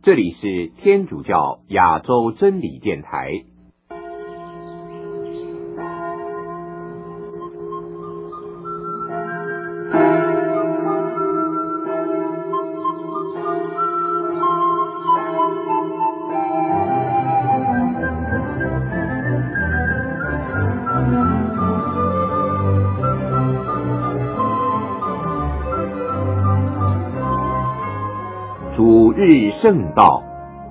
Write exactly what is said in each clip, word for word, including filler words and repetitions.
这里是天主教亚洲真理电台。主日圣道，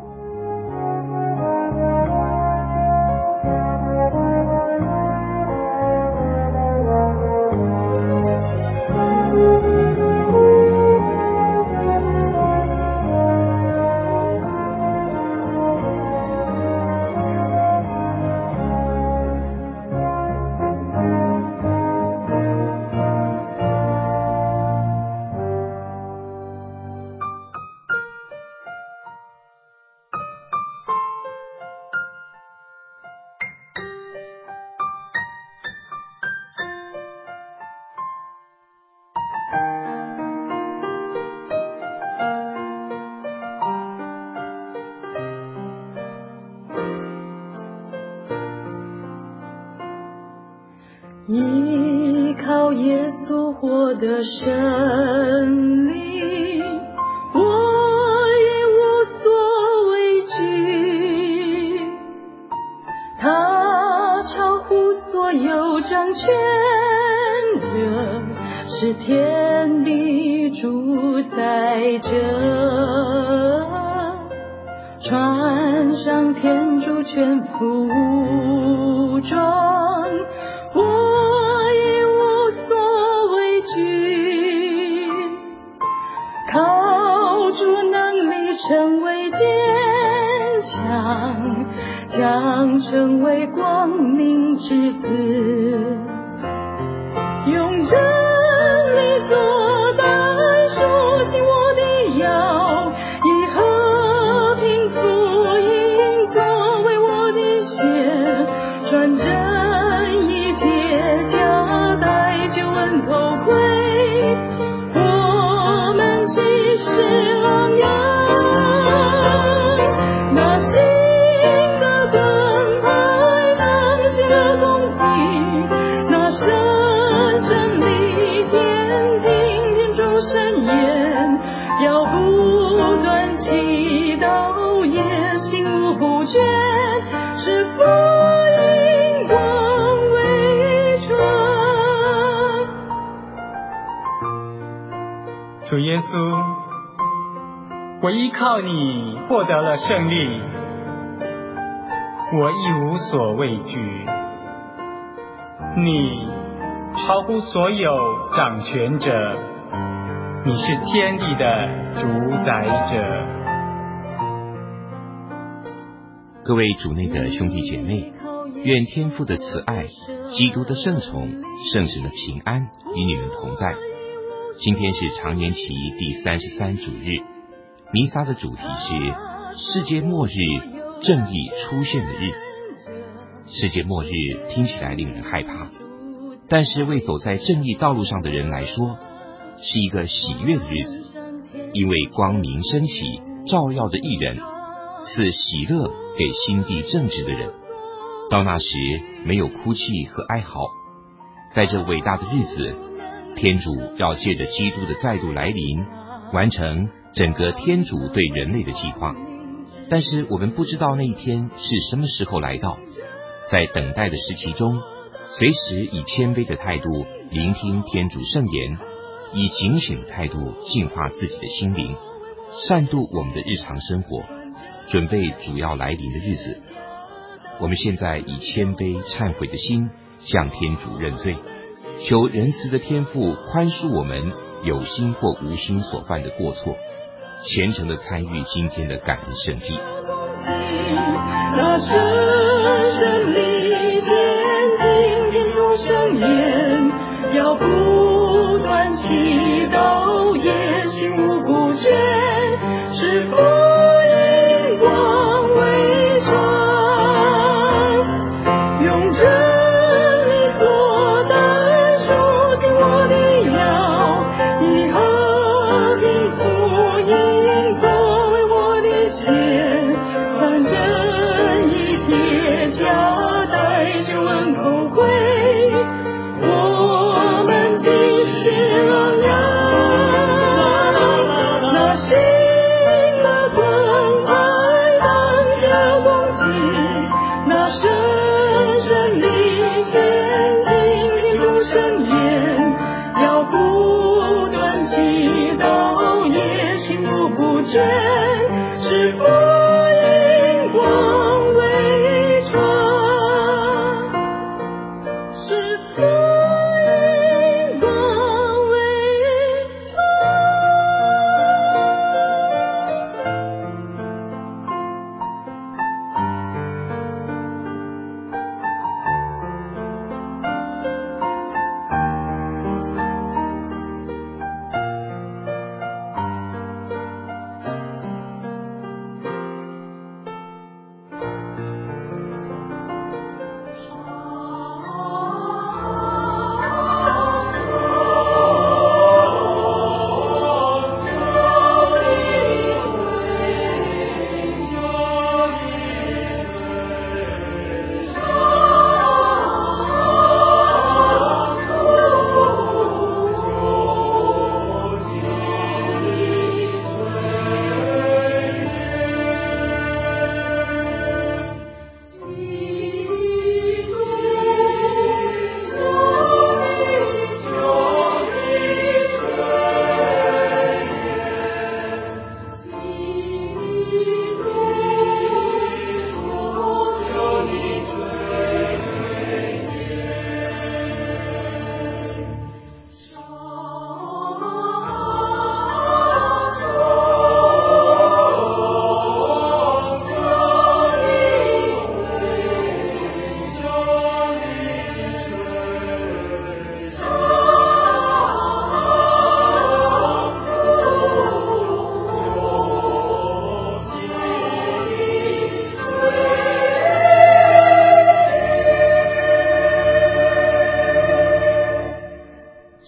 依靠耶稣获得生命，我也无所畏惧。他超乎所有掌权者，是天地主宰者，穿上天主全副武装，我也无所畏惧，靠主能力成为坚强，将成为光明之子，用真理做带，竖起我的腰，以和平福音作为我的鞋，穿正义铁甲，戴救恩头盔，我们既是狼羊，拿新的盾牌，当先的攻击，拿神圣利剑，听天主圣言，要不断祈祷，也心无不倦，使福音光为传。 主耶稣，我依靠你获得了胜利，我亦无所畏惧。你超乎所有掌权者，你是天地的主宰者。 各位主内的兄弟姐妹，愿天父的慈爱、基督的圣宠、圣神的平安与你们同在。今天是常年期第三十三主日，弥撒的主题是世界末日正义出现的日子。世界末日听起来令人害怕，但是为走在正义道路上的人来说，是一个喜悦的日子，因为光明升起，照耀着义人，赐喜乐给心地正直的人。到那时没有哭泣和哀嚎。在这伟大的日子，天主要借着基督的再度来临，完成整个天主对人类的计划。但是我们不知道那一天是什么时候来到，在等待的时期中，随时以谦卑的态度聆听天主圣言，以警醒的态度净化自己的心灵，善度我们的日常生活，准备主要来临的日子。我们现在以谦卑忏悔的心向天主认罪，求仁慈的天父宽恕我们有心或无心所犯的过错，虔诚地参与今天的感恩圣祭。 那神圣利剑，听天主圣言，要不断祈祷，也心无不倦，使福音光为传，用真理作带，竖起我的腰，以和平福音作为我的鞋，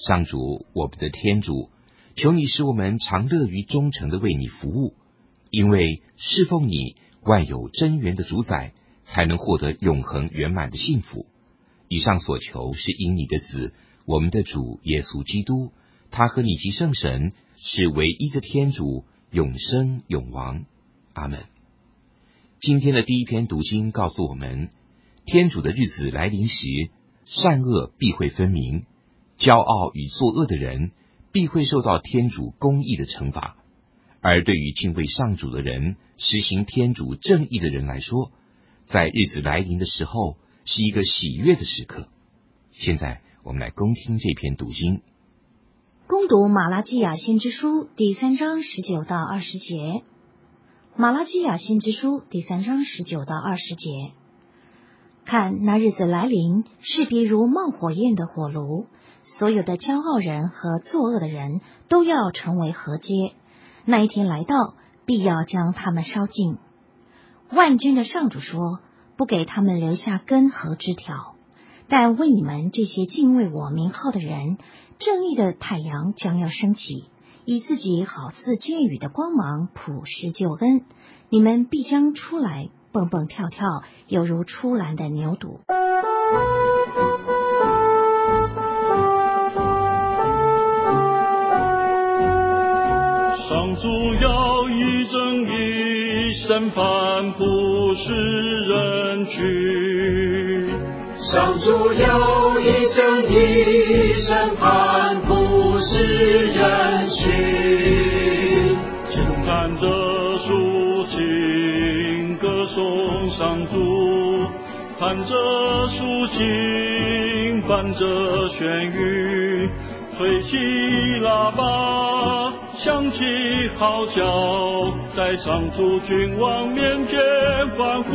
上主，我们的天主，求你使我们常乐于忠诚的为你服务，因为侍奉你，万有真源的主宰，才能获得永恒圆满的幸福。以上所求是因你的子，我们的主耶稣基督，他和你及圣神是唯一的天主，永生永王。阿们。今天的第一篇读经告诉我们，天主的日子来临时，善恶必会分明，骄傲与作恶的人必会受到天主公义的惩罚，而对于敬畏上主的人，实行天主正义的人来说，在日子来临的时候是一个喜悦的时刻。现在我们来恭听这篇读经。 恭读马拉基亚先知书第三章十九到二十节。马拉基亚先知书第三章十九到二十节。看，那日子来临，势必如冒火焰的火炉，所有的骄傲人和作恶的人都要成为河街。那一天来到，必要将他们烧尽。万军的上主说，不给他们留下根和枝条，但为你们这些敬畏我名号的人，正义的太阳将要升起，以自己好似箭雨的光芒普施救恩，你们必将出来，蹦蹦跳跳，犹如出栏的牛犊。 上主要以正义审判普世人群，上主要以正义审判普世人群，轻看着抒情歌颂上主，弹着抒情伴着弦语，吹起喇叭响起号角，在上主君王面前欢呼。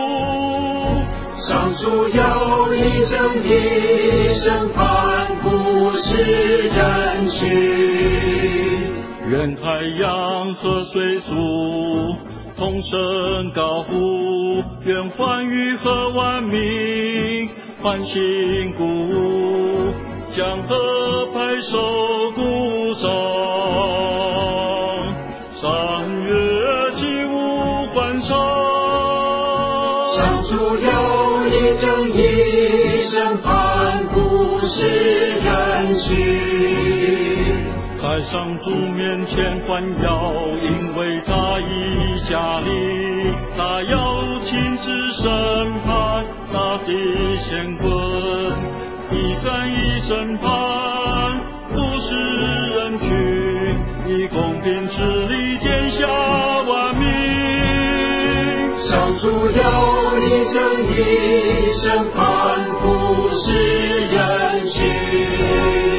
上主要以正义审判普世人群，愿海洋和水族同声高呼，愿欢愉和万民欢欣鼓舞，江河拍手鼓掌，山岳起舞欢唱。上主要以正义审判普世人群，在上主面前欢摇，因为他已下令，他要亲自审判大地乾坤，一战一审判普世人群，以公平治理天下万民。上主要以正义审判普世人群。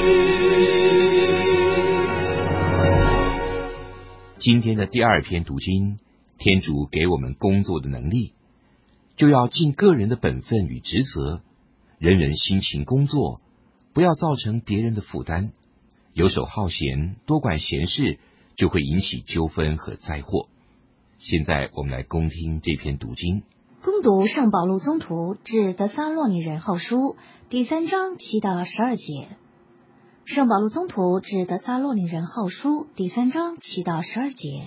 今天的第二篇读经，天主给我们工作的能力，就要尽个人的本分与职责，人人辛勤工作，不要造成别人的负担。游手好闲，多管闲事，就会引起纠纷和灾祸。现在我们来恭听这篇读经。 恭读圣保禄宗徒致得撒洛尼人后书第三章七到十二节。圣保禄宗徒致得撒洛尼人后书第三章七到十二节。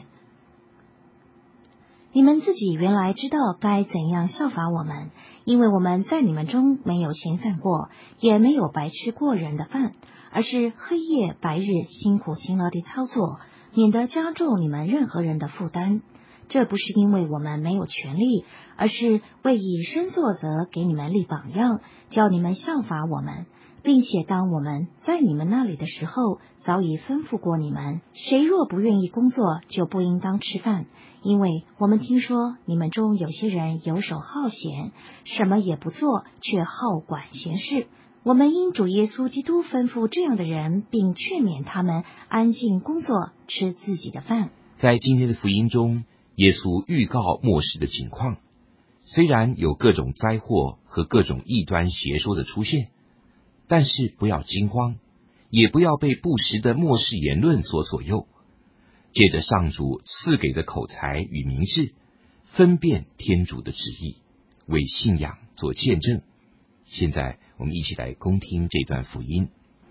你们自己原来知道该怎样效法我们，因为我们在你们中没有闲散过，也没有白吃过人的饭，而是黑夜白日辛苦勤劳地操作，免得加重你们任何人的负担。这不是因为我们没有权利，而是为以身作则，给你们立榜样，叫你们效法我们，并且当我们在你们那里的时候，早已吩咐过你们，谁若不愿意工作，就不应当吃饭，因为我们听说你们中有些人游手好闲，什么也不做，却好管闲事。我们因主耶稣基督吩咐这样的人，并劝勉他们安静工作，吃自己的饭。 在今天的福音中，耶稣预告末世的景况。虽然有各种灾祸和各种异端邪说的出现，但是不要惊慌，也不要被不实的末世言论所左右。借着上主赐给的口才与明智，分辨天主的旨意，为信仰做见证。现在我们一起来恭听这段福音。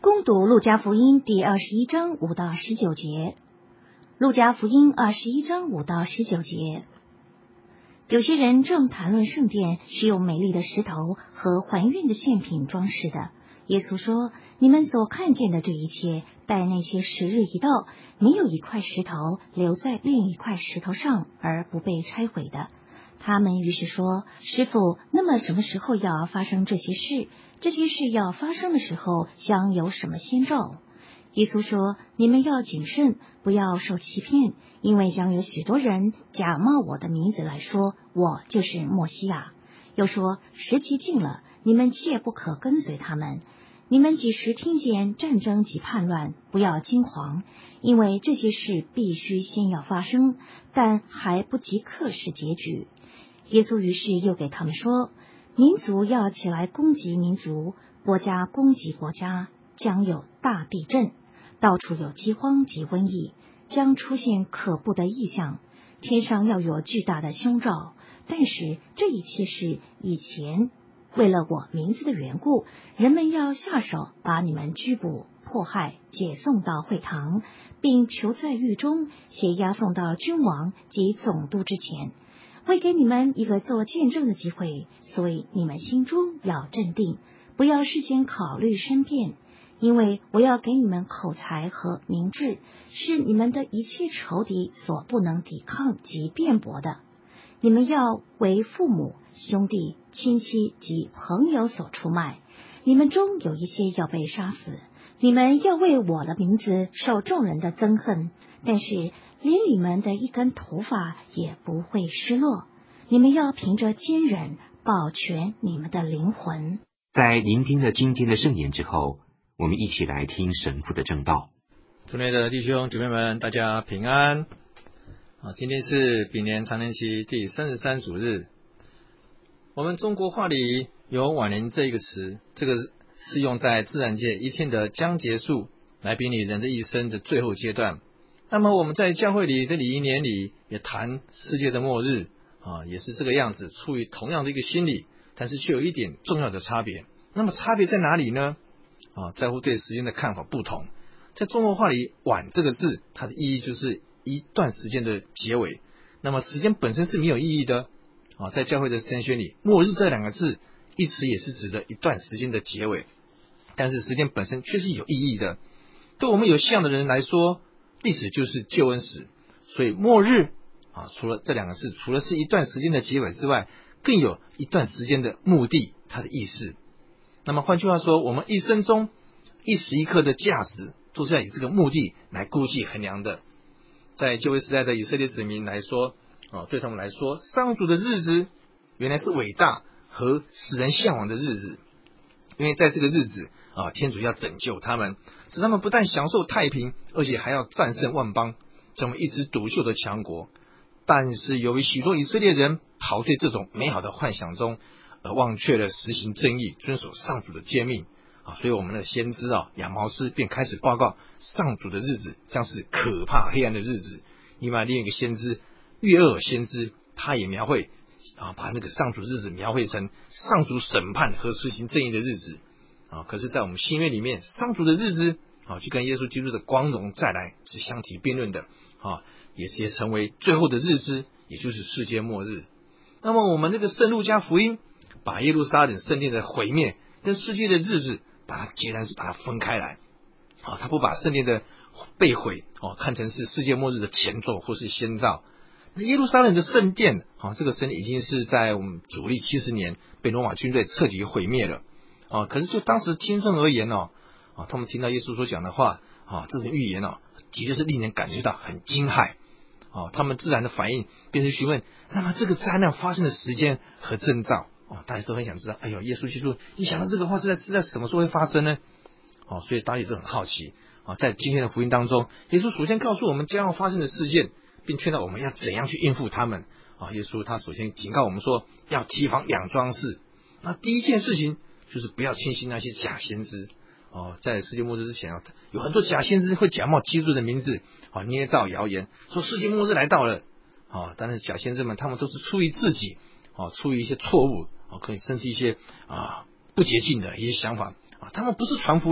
攻读路加福音第二十一章五到十九节。路加福音二十一章五到十九节。有些人正谈论圣殿是用美丽的石头和还愿的献品装饰的。耶稣说，你们所看见的这一切，待那些时日一到，没有一块石头留在另一块石头上而不被拆毁的。他们于是说，师父，那么什么时候要发生这些事？这些事要发生的时候，将有什么先兆？耶稣说，你们要谨慎，不要受欺骗，因为将有许多人假冒我的名字来说，我就是默西亚。又说，时期近了，你们切不可跟随他们。你们几时听见战争及叛乱，不要惊惶，因为这些事必须先要发生，但还不及刻是结局。耶稣于是又给他们说，民族要起来攻击民族，国家攻击国家，将有大地震，到处有饥荒及瘟疫，将出现可怖的异象，天上要有巨大的凶兆。但是这一切事以前，为了我名字的缘故，人们要下手把你们拘捕、迫害、解送到会堂，并囚在狱中，且押送到君王及总督之前，为给你们一个做见证的机会。所以你们心中要镇定，不要事先考虑申辩，因为我要给你们口才和明智，是你们的一切仇敌所不能抵抗及辩驳的。你们要为父母、兄弟、亲戚及朋友所出卖，你们中有一些要被杀死。你们要为我的名字受众人的憎恨，但是连你们的一根头发也不会失落。你们要凭着坚忍保全你们的灵魂。 在聆听了今天的圣言之后，我们一起来听神父的正道。 主内的弟兄姐妹们，大家平安。啊，今天是丙年常年期第三十三主日。我们中国话里有晚年这一个词，这个是用在自然界一天的将结束，来比拟人的一生的最后阶段。那么我们在教会里的礼仪年里也谈世界的末日啊，也是这个样子，出于同样的一个心理，但是却有一点重要的差别。那么差别在哪里呢？啊，在乎对时间的看法不同。在中国话里，晚这个字，它的意义就是一段时间的结尾。那么时间本身是没有意义的啊，在教会的神学里，末日这两个字一词也是指的一段时间的结尾，但是时间本身却是有意义的。对我们有信仰的人来说，历史就是救恩史，所以末日啊，除了这两个字，除了是一段时间的结尾之外，更有一段时间的目的，它的意思。那么换句话说，我们一生中一时一刻的价值，都是要以这个目的来估计衡量的。在旧约时代的以色列子民来说，啊，对他们来说，上主的日子原来是伟大和使人向往的日子，因为在这个日子啊，天主要拯救他们，使他们不但享受太平，而且还要战胜万邦，成为一枝独秀的强国。但是由于许多以色列人陶醉这种美好的幻想中，而忘却了实行正义、遵守上主的诫命啊，所以我们的先知啊亚毛斯便开始报告，上主的日子将是可怕黑暗的日子。另外另一个先知约珥先知，他也描绘啊，把那个上主日子描绘成上主审判和实行正义的日子啊。可是，在我们新约里面，上主的日子啊，就跟耶稣基督的光荣再来是相提并论的啊，也是也成为最后的日子，也就是世界末日。那么，我们这个圣路加福音把耶路撒冷圣殿的毁灭跟世界的日子，把它截然是把它分开来啊，他不把圣殿的被毁哦看成是世界末日的前奏或是先兆。耶路撒冷的圣殿啊，这个圣殿已经是在我们主历七十年被罗马军队彻底毁灭了啊。可是就当时听众而言哦，啊，他们听到耶稣所讲的话啊，这种预言哦，的确是令人感觉到很惊骇啊。他们自然的反应便是询问，那么这个灾难发生的时间和征兆啊，大家都很想知道。哎呦，耶稣基督，你想到这个话是在是在什么时候会发生呢？哦、啊，所以大家也都很好奇啊。在今天的福音当中，耶稣首先告诉我们将要发生的事件，并劝导我们要怎样去应付他们啊。耶稣他首先警告我们说，要提防两桩事。那第一件事情就是不要轻信那些假先知哦。在世界末日之前啊，有很多假先知会假冒基督的名字啊，捏造谣言说世界末日来到了啊。但是假先知们他们都是出于自己啊，出于一些错误啊，可以甚至一些啊不洁净的一些想法啊，他们不是传福音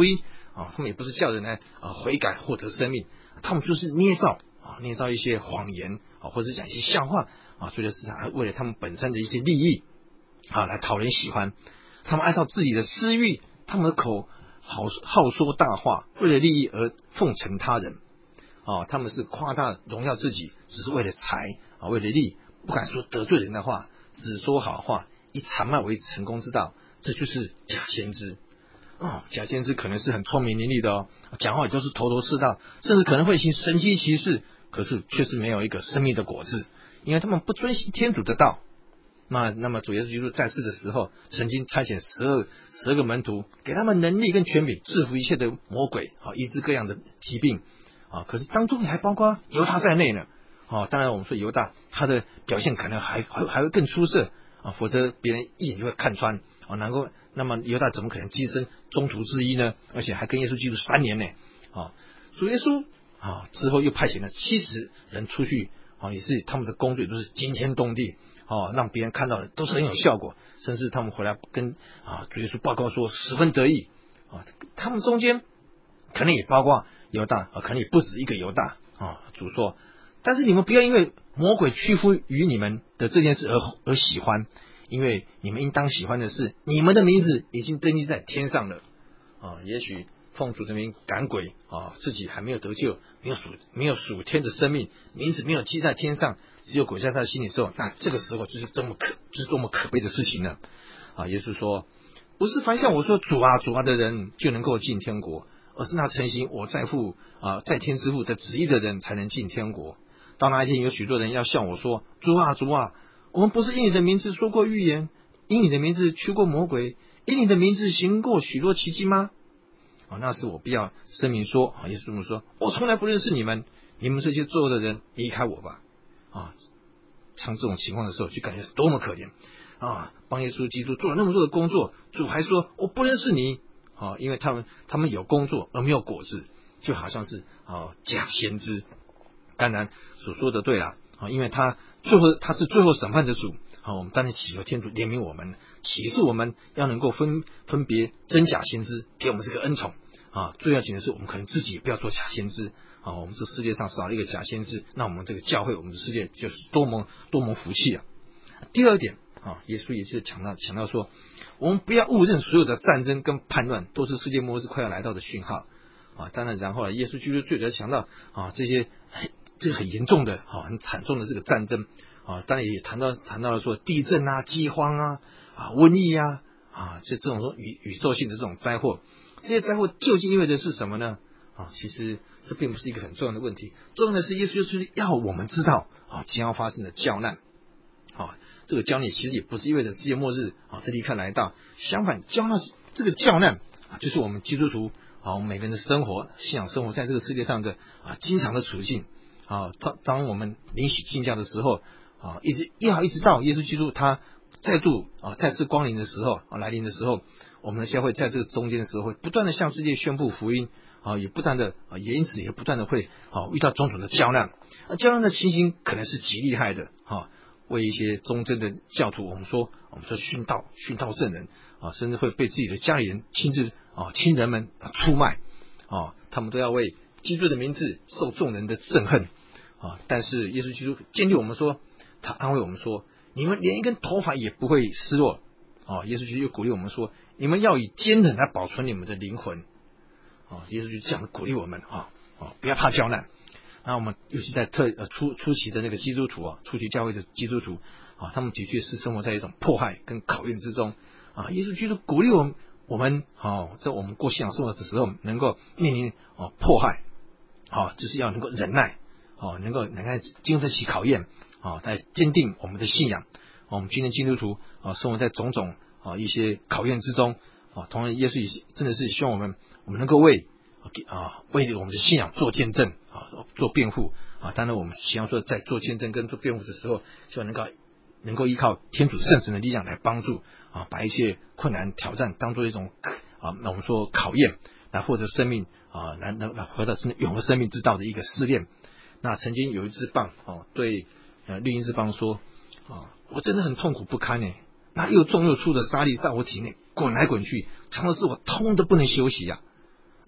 啊，他们也不是叫人来啊悔改获得生命，他们就是捏造啊捏造一些谎言啊，或者讲一些笑话啊，为了市场，为了他们本身的一些利益啊来讨人喜欢。他们按照自己的私欲，他们的口好好说大话，为了利益而奉承他人啊，他们是夸大荣耀自己，只是为了财啊，为了利，不敢说得罪人的话，只说好话，以谄媚为成功之道，这就是假先知啊。假先知可能是很聪明伶俐的哦，讲话也都是头头是道，甚至可能会行神迹奇事，可是却是没有一个生命的果子，因为他们不遵行天主的道。那那么主耶稣基督在世的时候，曾经差遣十二十二个门徒，给他们能力跟权柄，制服一切的魔鬼，啊，医治各样的疾病，啊，可是当中还包括犹大在内呢，啊，当然我们说犹大他的表现可能还还还会更出色，啊，否则别人一眼就会看穿，啊，能够那么犹大怎么可能跻身宗徒之一呢？而且还跟耶稣基督三年呢，啊，主耶稣啊之后又派遣了七十人出去，啊，也是他们的工作都是惊天动地。哦，让别人看到的都是很有效果，甚至他们回来跟啊主耶稣报告说十分得意啊。他们中间可能也包括犹大啊，可能也不止一个犹大啊。主说，但是你们不要因为魔鬼屈服于你们的这件事而而喜欢，因为你们应当喜欢的是你们的名字已经登记在天上了啊。也许奉主的名赶鬼啊，自己还没有得救，没有属没有属天的生命，名字没有记在天上，只有鬼在他的心里的时候，那这个时候就是这么可就是多么可悲的事情呢啊！耶稣说，不是凡向我说主啊主啊的人就能够进天国，而是那诚心我在父啊在天之父的旨意的人才能进天国。到那一天，有许多人要向我说，主啊主啊，我们不是因你的名字说过预言，因你的名字驱过魔鬼，因你的名字行过许多奇迹吗？啊，那是我必要声明说啊，耶稣这么说，我从来不认识你们，你们这些作恶的人，离开我吧。啊，像这种情况的时候，就感觉多么可怜啊！帮耶稣基督做了那么多的工作，主还说我不认识你啊，因为他们他们有工作而没有果子，就好像是啊假先知。当然所说的对了啊，因为他最后他是最后审判的主啊，我们当然祈求天主怜悯我们，启示我们要能够分分别真假先知，给我们这个恩宠啊。最要紧的是，我们可能自己也不要做假先知。啊，我们这世界上少了一个假先知，那我们这个教会，我们的世界就是多么多么福气啊！第二点啊，耶稣也是强调强调说，我们不要误认所有的战争跟叛乱都是世界末日快要来到的讯号啊。当然，然后呢，耶稣基督最主要强调啊，这些这个很严重的啊、很惨重的这个战争啊，当然也谈到谈到了说地震啊、饥荒啊、啊瘟疫啊啊，这这种说宇宇宙性的这种灾祸，这些灾祸究竟意味着是什么呢？啊，其实这并不是一个很重要的问题，重要的是耶稣就是要我们知道啊，将要发生的教难。啊，这个教难其实也不是意味着世界末日啊，这立刻来到，相反，教难这个教难啊，就是我们基督徒啊，我们每个人的生活、信仰生活在这个世界上的啊，经常的处境啊。当当我们临洗进教的时候啊，一直要一直到耶稣基督他再度啊再次光临的时候啊来临的时候，我们的教会在这个中间的时候，会不断的向世界宣布福音。啊，也不断的啊，也因此也不断的会啊遇到种种的教难，啊，教难的情形可能是极厉害的啊，为一些忠贞的教徒，我们说我们说殉道殉道圣人啊，甚至会被自己的家里人亲自啊亲人们啊出卖啊，他们都要为基督的名字受众人的憎恨啊。但是耶稣基督坚定我们说，他安慰我们说，你们连一根头发也不会失落啊。耶稣基督又鼓励我们说，你们要以坚忍来保存你们的灵魂。啊，耶稣就这样鼓励我们啊啊，不要怕教难。那我们尤其在特呃初初期的那个基督徒啊，初期教会的基督徒啊，他们的确是生活在一种迫害跟考验之中啊。耶稣基督鼓励我们，我们啊，在我们过信仰生活的时候，能够面临啊迫害啊，就是要能够忍耐啊，能够能够经得起考验啊，在坚定我们的信仰。我们今天基督徒啊，生活在种种啊一些考验之中啊，同样耶稣也真的是希望我们。我们能够为啊为我们的信仰做见证啊，做辩护啊。当然，我们希望说，在做见证跟做辩护的时候，希望能够能够依靠天主圣神的力量来帮助啊，把一些困难挑战当做一种啊，那我们说考验，来获得生命啊，来来来获得永恒生命之道的一个试炼。那曾经有一只蚌啊，对呃另一只蚌说啊，我真的很痛苦不堪呢，那又重又粗的沙粒在我体内滚来滚去，常常使我痛得不能休息呀、啊。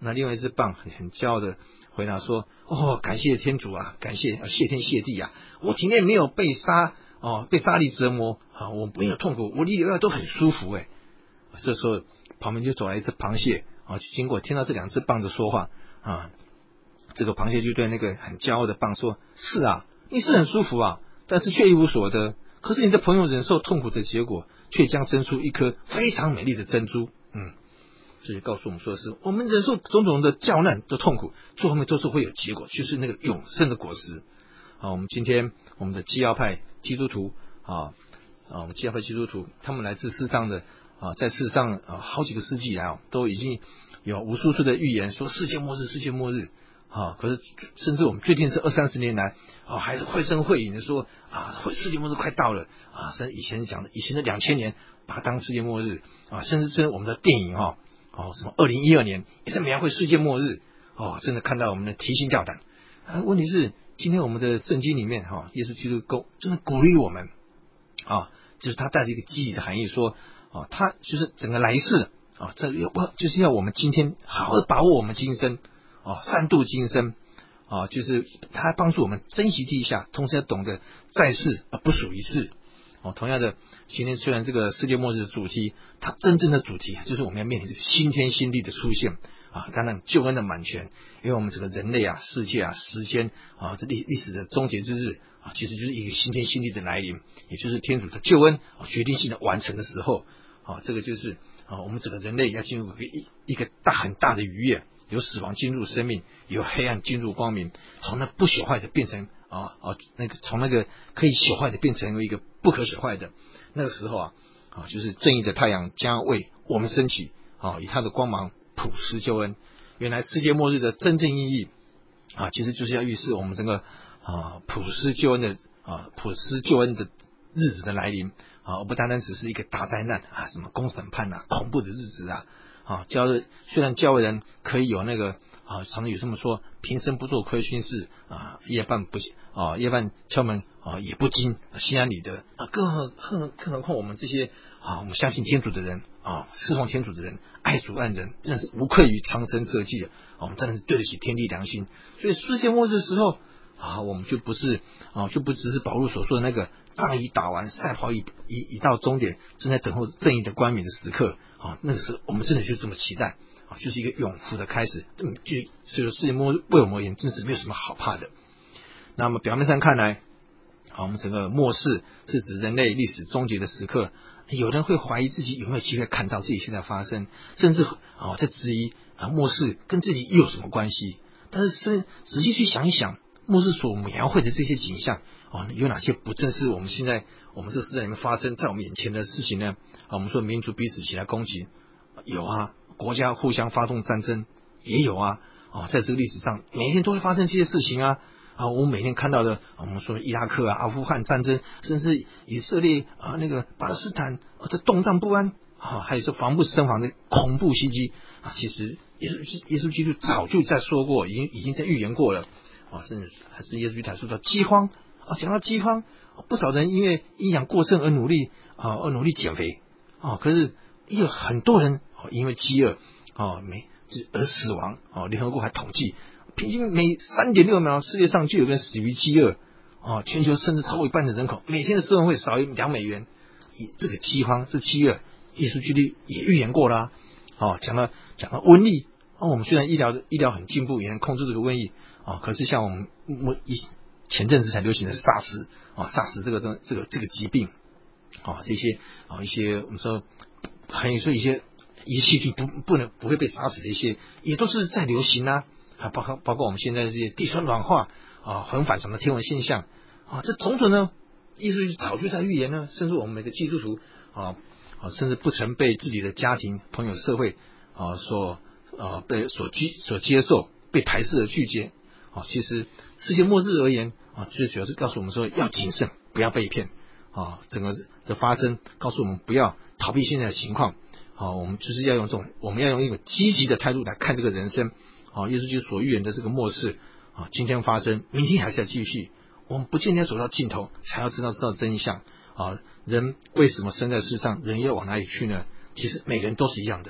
那另外一只蚌很很骄傲的回答说：哦，感谢天主啊，感谢谢天谢地啊，我今天没有被杀哦，被沙粒折磨啊，我没有痛苦，我离流都很舒服哎。这时候旁边就走来一只螃蟹啊，就经过听到这两只蚌的说话啊，这个螃蟹就对那个很骄傲的蚌说：是啊，你是很舒服啊，但是却一无所得。可是你的朋友忍受痛苦的结果，却将生出一颗非常美丽的珍珠。嗯，这就告诉我们说的是，我们忍受种种的教难的痛苦，最后面都是会有结果，就是那个永生的果实。啊，我们今天我们的基要派基督徒啊啊，我们基要派基督徒，他们来自世上的啊，在世上啊好几个世纪来啊，都已经有无数次的预言说世界末日，世界末日。啊，可是甚至我们最近这二三十年来啊，还是绘声绘影的说啊，世界末日快到了啊，甚至以前讲的以前的两千年把它当世界末日啊，甚至是我们的电影哈哦，什么二零一二年也是描绘世界末日哦，真的看到我们的提心吊胆。啊，问题是今天我们的圣经里面哈，耶稣基督够真的鼓励我们啊，就是他带着一个积极的含义说啊，他就是整个来世啊，这要就是要我们今天好好的把握我们今生。哦，善度今生啊，就是他帮助我们珍惜地下，同时要懂得在世而不属于世。哦，同样的，今天虽然这个世界末日的主题，它真正的主题就是我们要面临这个新天新地的出现啊，当然救恩的满全，因为我们这个人类啊、世界啊、时间啊，这历历史的终结之日啊，其实就是一个新天新地的来临，也就是天主的救恩啊决定性的完成的时候啊，这个就是啊，我们整个人类要进入一一个大很大的逾越。由死亡进入生命，由黑暗进入光明，从那不朽坏的变成啊啊那个从那个可以朽坏的变成为一个不可朽坏的。那个时候啊啊，就是正义的太阳将为我们升起啊，以它的光芒普施救恩。原来世界末日的真正意义啊，其实就是要预示我们整个啊普施救恩的啊普施救恩的日子的来临啊，而不单单只是一个大灾难啊，什么公审判啊，恐怖的日子啊。啊，教虽然教会人可以有那个啊，常有这么说：平生不做亏心事啊，夜半不啊，夜半敲门啊也不惊，心安理得啊。更何更更何况我们这些啊，我们相信天主的人啊，侍奉天主的人，爱主爱人，真的是无愧于长生社稷啊！我们真的是对得起天地良心。所以世界末日的时候啊，我们就不是啊，就不只是保禄所说的那个仗已打完，赛跑已已已到终点，正在等候正义的冠冕的时刻。啊，那个是我们真的就这么期待啊，就是一个永福的开始。嗯，就所以世界末日为我们而言，真是没有什么好怕的。那么表面上看来，啊，我们整个末世是指人类历史终结的时刻。有人会怀疑自己有没有机会看到自己现在发生，甚至啊在质疑啊末世跟自己又有什么关系？但是仔细去想一想，末世所描绘的这些景象，啊，有哪些不正是我们现在我们这个时代里面发生在我们眼前的事情呢？啊，我们说民族彼此起来攻击，有啊；国家互相发动战争，也有啊。啊，在这个历史上，每天都会发生这些事情啊。啊，我们每天看到的，啊、我们说伊拉克啊、阿富汗战争，甚至以色列啊、那个巴勒斯坦啊，这动荡不安啊，还有是防不胜防的恐怖袭击啊，其实耶稣耶稣基督早就在说过，已经已经在预言过了啊，甚至还是耶稣谈说到饥荒啊，讲到饥荒，不少人因为营养过剩而努力啊，而努力减肥啊，可是也有很多人啊，因为饥饿啊没而死亡啊，联合国还统计。平均每 三点六 秒，世界上就有人死于饥饿啊！全球甚至超过一半的人口每天的生活费少于两美元。这个饥荒，这饥饿，耶稣基督也预言过啦。啊，讲到讲到瘟疫啊，我们虽然医疗的医疗很进步，也能控制这个瘟疫啊，可是像我们我一前阵子才流行的 SARS 啊 ，SARS 这个这这个这个疾病啊，这些啊一些我们说很说一些一些细菌不不能不会被杀死的一些，也都是在流行啊。啊，包括包括我们现在这些地球暖化啊，很反常的天文现象啊，这种种呢，艺术早就在预言呢，甚至我们每个基督徒啊啊，甚至不曾被自己的家庭、朋友、社会啊所啊被所拒所接受、被排斥而拒绝啊。其实世界末日而言啊，最主要是告诉我们说要谨慎，不要被骗啊。整个的发生告诉我们不要逃避现在的情况啊，我们就是要用这种我们要用一种积极的态度来看这个人生。啊，耶稣基督所预言的这个末世啊，今天发生，明天还是要继续。我们不见得走到尽头，才要知道知道真相啊。人为什么生在世上？人要往哪里去呢？其实每个人都是一样的，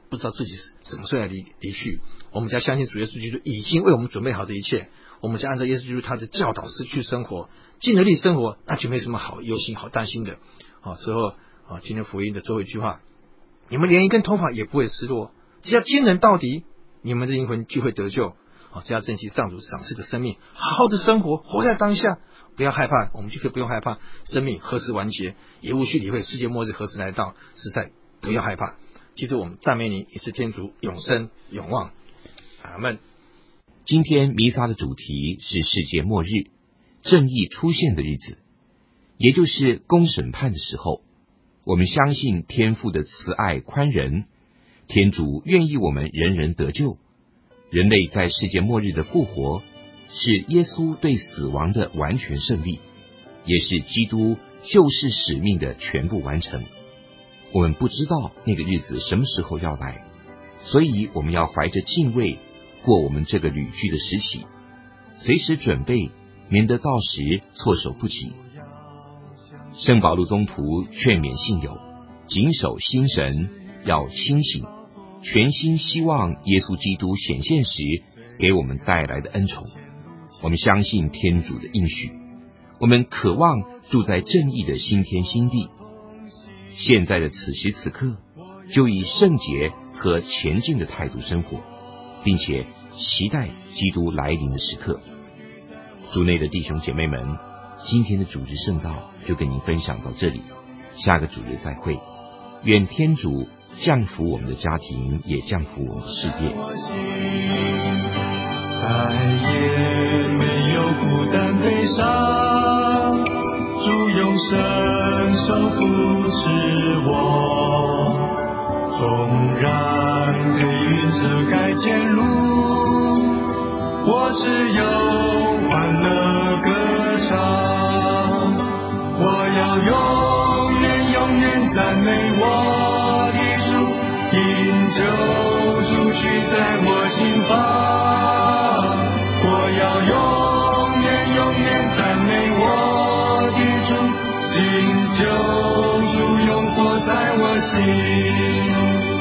不知道自己什么时候要离离去。我们将相信主耶稣基督已经为我们准备好的一切，我们将按照耶稣基督他的教导失去生活，尽了力生活，那就没什么好忧心、好担心的。好，最后啊，今天福音的最后一句话，你们连一根头发也不会失落，只要坚忍到底，你们的灵魂就会得救。好，只要珍惜上主赏赐的生命，好好的生活，活在当下，不要害怕，我们就可以不用害怕生命何时完结，也无需理会世界末日何时来到，实在不要害怕。记住，我们赞美你，也是天主永生永望。阿们。 今天弥撒的主题是世界末日，正义出现的日子，也就是公审判的时候。我们相信天父的慈爱宽仁，天主愿意我们人人得救。人类在世界末日的复活，是耶稣对死亡的完全胜利，也是基督救世使命的全部完成。我们不知道那个日子什么时候要来，所以我们要怀着敬畏过我们这个旅居的时期，随时准备，免得到时措手不及。圣保禄宗徒劝勉信友谨守心神，要清醒，全心希望耶稣基督显现时给我们带来的恩宠。我们相信天主的应许，我们渴望住在正义的新天新地。现在的此时此刻，就以圣洁和前进的态度生活，并且期待基督来临的时刻。主内的弟兄姐妹们，今天的主日圣道就跟您分享到这里，下个主日再会。愿天主降福我们的家庭，也降福我们的世界。 再也没有孤单悲伤，主用伸手扶持我，纵然黑云遮盖前路，我只有欢乐歌唱。我要永远永远赞美我的主，因救主居在我心房。我要永远永远赞美我的主，因救主永活在我心。